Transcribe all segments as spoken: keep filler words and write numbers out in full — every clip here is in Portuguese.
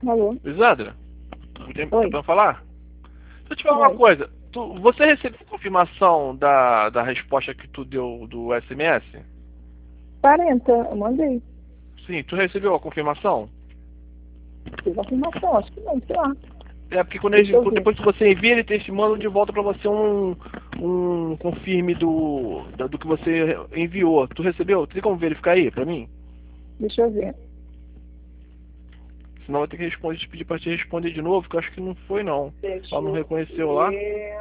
Alô? Lisandra, tem Oi. pra falar? Deixa eu te falar uma Oi. coisa. Tu, você recebeu confirmação da, da resposta que tu deu do S M S? quarenta, eu mandei. Sim, tu recebeu a confirmação? Fiz a afirmação, acho que não, sei lá. É porque quando Deixa ele, eu ver. depois que você envia, ele te manda de volta pra você um, um confirme do, do do que você enviou. Tu recebeu? Tem como verificar aí pra mim? Deixa eu ver. Senão vai ter que responder, te pedir pra te responder de novo, que eu acho que não foi não. Deixa Ela não eu reconheceu lá. ver.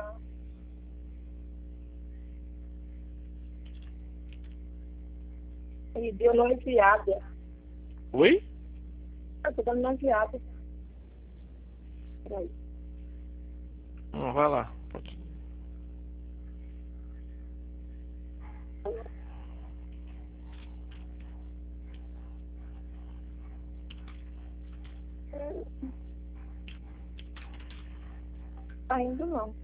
Ele deu não enviada. Oi? Ah, tô dando não enviada. Peraí. Não, vai lá. Pode. Ainda não.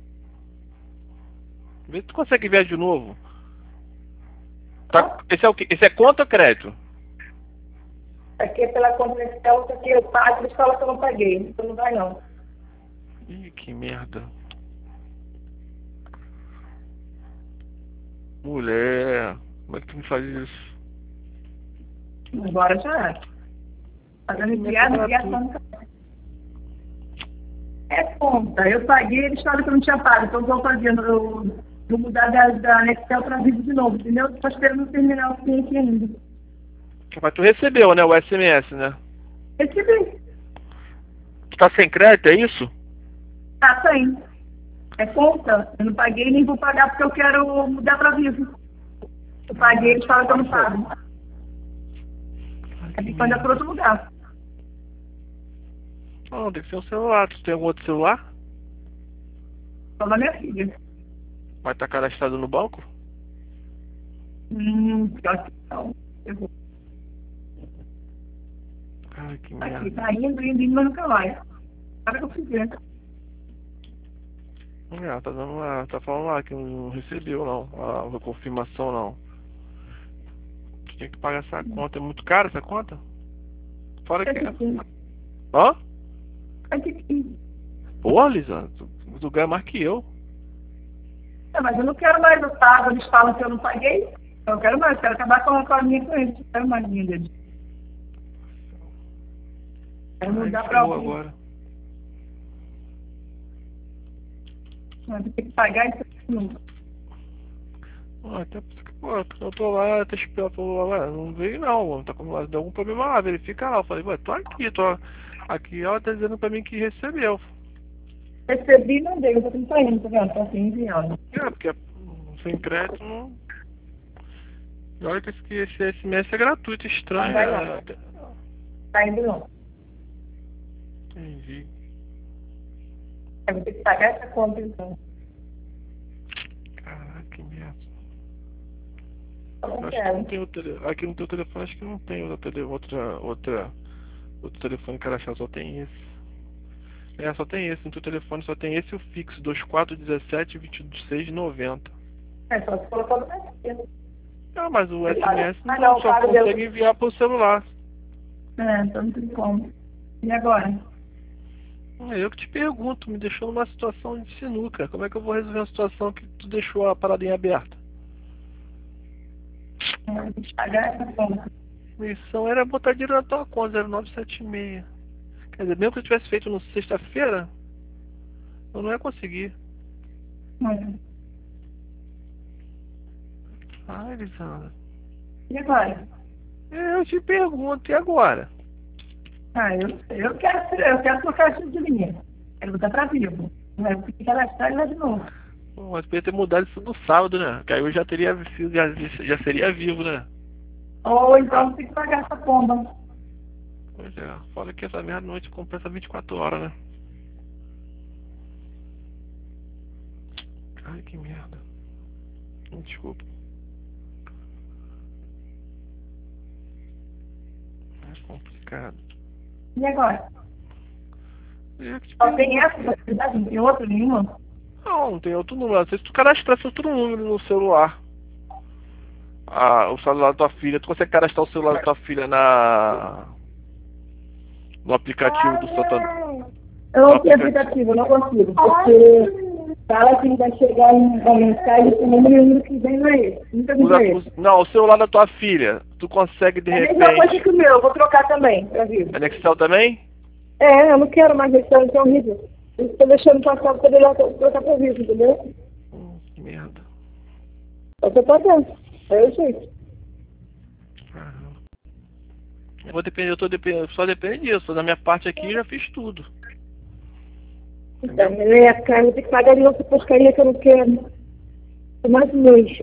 Vê se tu consegue enviar de novo. Tá, esse é o quê? Esse é conta ou crédito? Aqui é pela conta inicial, só que eu pago, eles falam que eu não paguei. Então não vai não. Ih, que merda. Mulher, como é que tu me faz isso? Agora já é. Fazendo enviada, gratuito. enviada. É conta. Eu paguei, eles falaram que eu não tinha pago. Então eu vou fazendo, eu vou mudar da, da Nextel para Vivo de novo, entendeu? Estou esperando terminar o cliente ainda. Mas tu recebeu, né, o S M S, né? Recebi. Tu tá sem crédito, é isso? Tá, tem. É conta. Eu não paguei nem vou pagar porque eu quero mudar para Vivo. Eu paguei, eles falam que eu não pago. Ai, Aí que tem que mandar merda. para outro lugar. Não, tem que ser um celular. Tu tem algum outro celular? Só da minha filha. Vai estar cadastrado no banco? Hum, pior que não. Eu vou. Ai, que Aqui, merda. tá indo, indo, indo, mas nunca vai. Para que eu fizer. É, tá dando lá, tá falando lá que não recebeu não, a, a confirmação não. Tu tinha que pagar essa conta, é muito cara essa conta? Fora que é. Aqui, Hã? aqui, aqui. Pô, Lisandro, tu, tu ganha mais que eu. É, mas eu não quero mais o pago, eles falam que eu não paguei. Eu quero mais, quero acabar com com a minha com eles. Eu quero mais minha deles. Quero Ai, mudar para ferrou alguém. agora. Mas eu tenho que pagar isso nunca. Ah, até porque, pô, eu tô lá, até esperando, tô lá, não veio não, mano. Tá com deu algum problema lá, verifica lá. Eu falei, ué, tô aqui, tô aqui, ela tá dizendo pra mim que recebeu. Recebi e não dei, eu tô com saindo, tá vendo? Tá assim enviando. É, porque hum, sem crédito não. E olha que esse, que esse S M S é gratuito, Não estranho. vai não. É... Tá indo não. Entendi. Eu vou ter que pagar essa conta então. Caraca, que merda. Eu não Eu acho que não quero. tem outro tele... Aqui no teu telefone acho que não tem outra, tele... outra, outra, outro telefone cadastrado, só tem esse. É, só tem esse, no teu telefone só tem esse e o fixo, dois quatro um sete, vinte e seis noventa. É só se colocar no meu filho. Ah, mas o Eu S M S pago- Ah não, não, só pago consegue deu. enviar pro celular. É, então não tem como. E agora? Ah, eu que te pergunto, me deixou numa situação de sinuca. Como é que eu vou resolver uma situação que tu deixou a parada em aberta? Eu vou ter que pagar essa conta. Missão era botar dinheiro na tua conta, zero nove sete seis. Quer dizer, mesmo que eu tivesse feito na sexta-feira, eu não ia conseguir. Hum. Ai, Lisandra. E agora? Eu te pergunto, e agora? Ah, eu, eu quero, eu quero trocar esse de linha. Quero botar pra vivo. Vai ter que cadastrar e lá de novo. Pô, mas podia ter mudado isso no sábado, né? Que aí eu já teria sido, já, já seria vivo, né? Ou então tem que pagar essa pomba. Pois é, fora que essa merda noite compensa vinte e quatro horas, né? Ai, que merda. Desculpa. É complicado. E agora? Eu que te Só tem pergunto. essa possibilidade? Não tem outra nenhuma? Não, não tem outro número. Se tu cadastrasse outro número no celular, ah, o celular da tua filha, tu consegue cadastrar o celular da tua filha na No aplicativo do Santander. Eu não tenho aplicativo, eu não consigo, porque fala que vai chegar uma mensagem com o número e o número que vem não é esse. Nunca me Usa- esse. usa- não, o celular da tua filha. Tu consegue de É a mesma coisa repente. que o meu, eu vou trocar também, pra ver. É Nextel também? É, eu não quero mais esse ano, que é horrível. Eu estou deixando passar pra poder trocar pra vir, entendeu? Hum, que merda. Eu tô pagando. É o jeito. Caramba. Eu vou depender, eu tô dependendo, só depende disso. Da minha parte aqui eu já fiz tudo. Então, é, cara, eu vou ter que pagar de novo essa porcaria que eu não quero. Por mais um mês.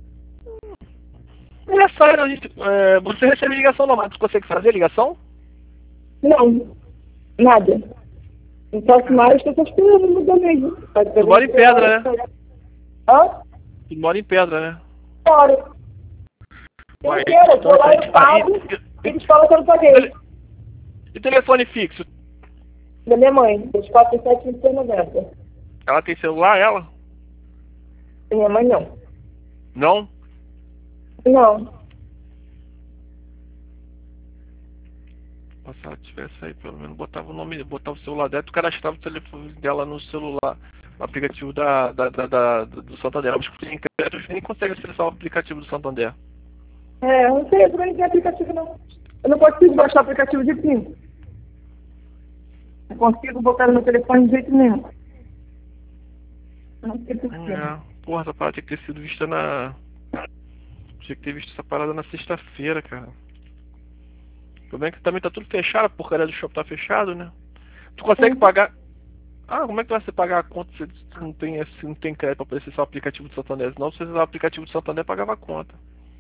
Olha só, a gente, é, você recebe ligação normal, tu consegue fazer ligação? Não, nada. Não posso mais, estou só esperando mudar mesmo. Tu mora em Pedra, né? Hã? Tu mora em Pedra, né? Fora. Eu Ué, quero, eu vou lá então, no pago, e- eles falam que eu não paguei. E telefone fixo? Da minha mãe, dois quatro sete vinte e seis noventa. Ela tem celular, ela? Minha mãe não. Não? Não. Se ela tivesse aí, pelo menos botava o nome, botava o celular dela, tu cadastrava o telefone dela no celular, no aplicativo da, da, da, da- do Santander. Mas tem crédito, você nem consegue acessar o aplicativo do Santander. É, eu não sei, eu também não tenho aplicativo não. Eu não consigo baixar o aplicativo de PIN. Não consigo botar no meu telefone de jeito nenhum. Eu não sei por quê. É, porra, essa parada tinha que ter sido vista na... Tinha que ter visto essa parada na sexta-feira, cara. O problema é que também tá tudo fechado, a porcaria do shopping tá fechado, né? Tu consegue Uhum. pagar... Ah, como é que vai você pagar a conta se tu não tem, se não tem crédito pra poder acessar o aplicativo do Santander? Senão, se você usar o aplicativo do Santander, pagava a conta.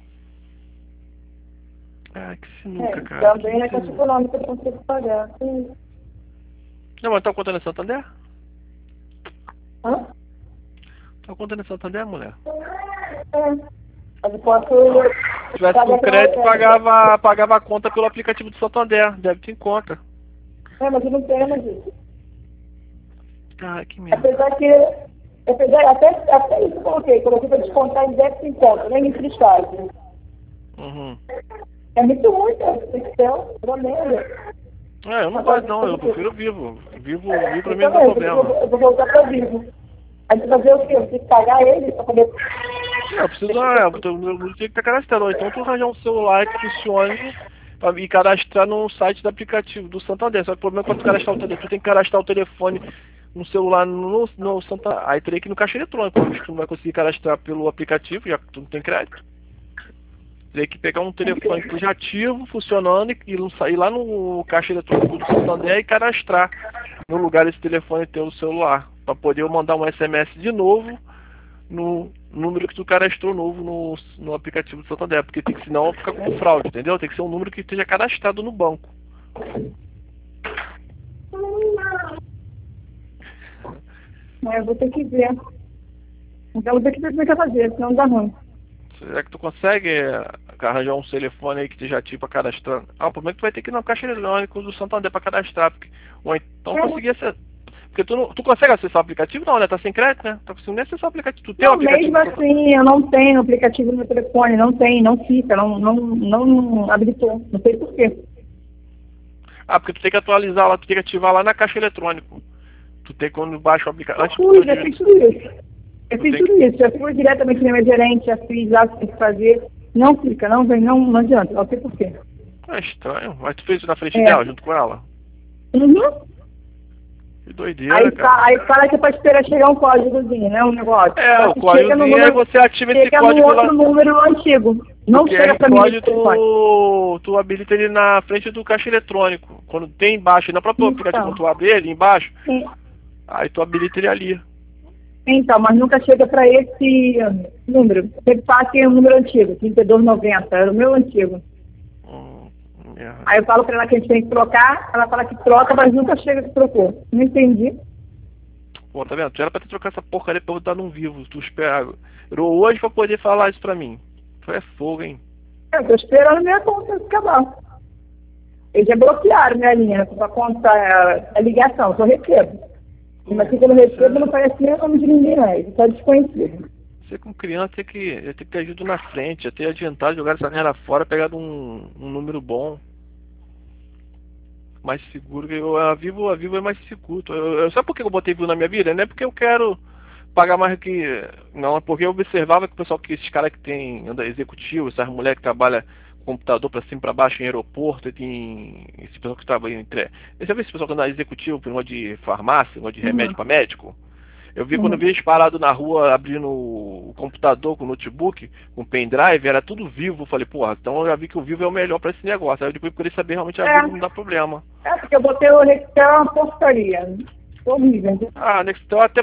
Ai, que sinuca, É, cara. também na Que Caixa sinuca. Econômica eu consigo pagar. Sim. Não, mas tá contando em Santander? Hã? Tá contando em Santander, mulher? É. Mas eu posso... Se tivesse com pagar pela crédito, Lotérica. pagava, pagava a conta pelo aplicativo do Santander. Débito em conta. É, mas eu não tenho mais isso. Ai, que merda. Apesar que... Apesar, até, até isso eu coloquei. Coloquei para descontar em débito em conta, nem em cristais. Uhum. É muito ruim, cara. Excel, pelo menos. É, eu não gosto não, eu prefiro vivo. Vivo, vivo pra mim Eu não dá também, problema. eu vou, eu vou voltar para vivo. Aí você vai fazer o quê? Eu tenho que pagar ele para poder... Não, eu preciso, é, eu tenho- eu tenho que estar cadastrado. Então tu arranjar um celular que funcione pra- e cadastrar no site do aplicativo do Santander. Só que o problema é quando tu cadastrar o telefone, tu tem que cadastrar o telefone no celular no, no Santander. Aí teria que ir no caixa eletrônico, porque tu não vai conseguir cadastrar pelo aplicativo, já que tu não tem crédito. Teria que pegar um telefone que esteja ativo, funcionando, e ir sair lá no caixa eletrônico do Santander e cadastrar no lugar desse telefone ter o celular. Pra poder eu mandar um S M S de novo no número que tu cadastrou novo no, no aplicativo do Santander. Porque tem que, senão fica como fraude, entendeu? Tem que ser um número que esteja cadastrado no banco. Mas eu vou ter que ver. Então eu vou ter que ver como é que vai fazer, senão dá ruim. Será que tu consegue é, arranjar um telefone aí que esteja ativo pra cadastrar? Ah, o problema é que tu vai ter que ir na caixa eletrônica do Santander pra cadastrar. Porque, ou então É. conseguir acessar. Porque tu, não, tu consegue acessar o aplicativo? Não, né? Tá sem crédito, né? Tá conseguindo nem acessar o aplicativo. Tu tem o Não, aplicativo? mesmo do Santander? assim, eu não tenho aplicativo no meu telefone, não tem, não fica, não, não, não habilitou, não sei por quê. Ah, porque tu tem que atualizar lá, tu tem que ativar lá na caixa eletrônica. Tu tem quando baixa o aplicativo. Eu Antes de fui, tu- já fiz tudo isso. Eu Tu fiz tem tudo isso, já fui diretamente no meu gerente, já fiz lá o que tem que fazer. Não fica, não vem, não, não adianta, não sei por quê. É estranho. Mas tu fez isso na frente É. dela, junto com ela? Uhum. Que doideira, Aí, cara. fa- aí fala que é pra esperar chegar um códigozinho, né? Um negócio. É, Só o que códigozinho, chega no aí número- você ativa esse chega código no lá. outro número antigo. Não Porque chega aí pra mim. pode no telefone. tu, tu habilita ele na frente do caixa eletrônico. Quando tem embaixo, na própria Então. aplicativo, quando tu abre ele embaixo, Sim. aí tu habilita ele ali. Então, mas nunca chega para esse número. Sempre passa em um número antigo, trinta e dois noventa, era o meu antigo. Hum, merda. Aí eu falo para ela que a gente tem que trocar, ela fala que troca, mas nunca chega que trocou. Não entendi. Pô, tá vendo? Tu era pra ter trocado essa porcaria pra eu dar num vivo. Tu espera hoje pra poder falar isso pra mim. Tu é fogo, hein? Eu tô esperando minha conta acabar. Eles já bloquearam minha linha, para conta a ligação, só recebo. Mas se eu não recebo, não parece nem o nome de ninguém mais, está desconhecido. Você com criança tem que, ia ter que ter ajuda na frente, ia ter adiantado, jogar essa merda fora, pegado um, um número bom. mais seguro. Eu, a Vivo, a Vivo é mais seguro. Eu, eu, sabe por que eu botei Vivo na minha vida? Não é porque eu quero pagar mais que. Não, é porque eu observava que o pessoal, que esses caras que tem, anda executivo, essas mulheres que trabalham com computador pra cima e pra baixo em aeroporto, tem esse pessoal que trabalha entre. Você já viu esse pessoal que anda executivo, por negócio de farmácia, negócio de remédio Uhum. pra médico? Eu vi quando eu vi Uhum. eles parados na rua abrindo o computador com o notebook, com pendrive, era tudo Vivo. Eu falei, porra, então eu já vi que o Vivo é o melhor pra esse negócio. Aí eu depois procurei saber realmente a Vivo não dá É, problema. é porque eu botei o Nextel, é uma porcaria. Horrível. Ah, Nextel até